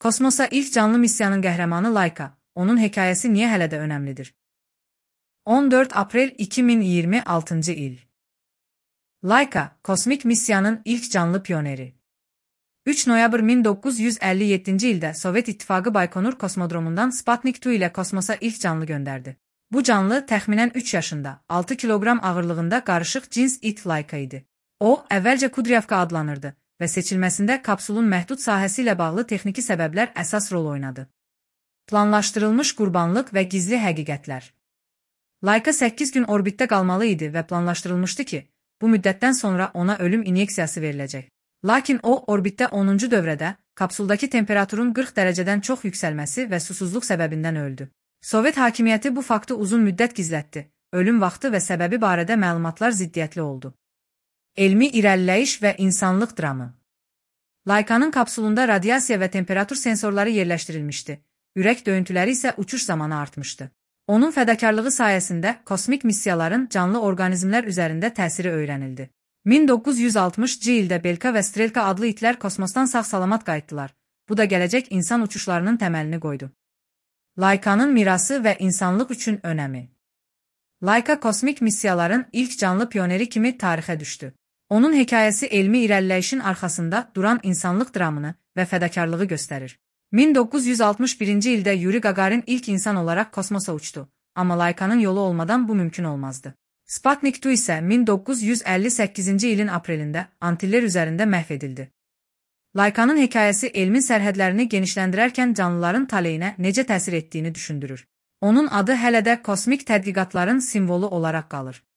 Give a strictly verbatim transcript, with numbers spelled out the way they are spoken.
Kosmosa ilk canlı missiyanın qəhrəmanı Laika, onun hekayəsi niyə hələ də önəmlidir? on dörd aprel iki min iyirmi altıncı il. Laika, kosmik missiyanın ilk canlı pioneri. üç noyabr min doqquz yüz əlli yeddinci ildə Sovet İttifaqı Baykonur kosmodromundan Sputnik iki ilə kosmosa ilk canlı göndərdi. Bu canlı təxminən üç yaşında, altı kiloqram ağırlığında qarışıq cins it Laika idi. O, əvvəlcə Kudryavka adlanırdı və seçilməsində kapsulun məhdud sahəsi ilə bağlı texniki səbəblər əsas rol oynadı. Planlaşdırılmış qurbanlıq və gizli həqiqətlər. Laika səkkiz gün orbitdə qalmalı idi və planlaşdırılmışdı ki, bu müddətdən sonra ona ölüm inyeksiyası veriləcək. Lakin o, orbitdə onuncu dövrədə, kapsuldakı temperaturun qırx dərəcədən çox yüksəlməsi və susuzluq səbəbindən öldü. Sovet hakimiyyəti bu faktı uzun müddət gizlətdi. Ölüm vaxtı və səbəbi barədə məlumatlar ziddiyyətli oldu. Elmi irəliləyiş və insanlıq dramı. Laikanın kapsulunda radiasiya və temperatur sensorları yerləşdirilmişdi. Ürək döyüntüləri isə uçuş zamanı artmışdı. Onun fədakarlığı sayəsində kosmik missiyaların canlı orqanizmlər üzərində təsiri öyrənildi. min doqquz yüz altmışıncı ildə Belka və Strelka adlı itlər kosmosdan sağ-salamat qayıtdılar. Bu da gələcək insan uçuşlarının təməlini qoydu. Laikanın mirası və insanlıq üçün önəmi. Laika kosmik missiyaların ilk canlı pioneri kimi tarixə düşdü. Onun hekayəsi elmi irəliləyişin arxasında duran insanlıq dramını və fədakarlığı göstərir. min doqquz yüz altmış birinci ildə Yuri Gagarin ilk insan olaraq kosmosa uçdu, amma Laikanın yolu olmadan bu mümkün olmazdı. Sputnik iki isə min doqquz yüz əlli səkkizinci ilin aprelində Antiller üzərində məhv edildi. Laikanın hekayəsi elmin sərhədlərini genişləndirərkən canlıların taleyinə necə təsir etdiyini düşündürür. Onun adı hələ də kosmik tədqiqatların simvolu olaraq qalır.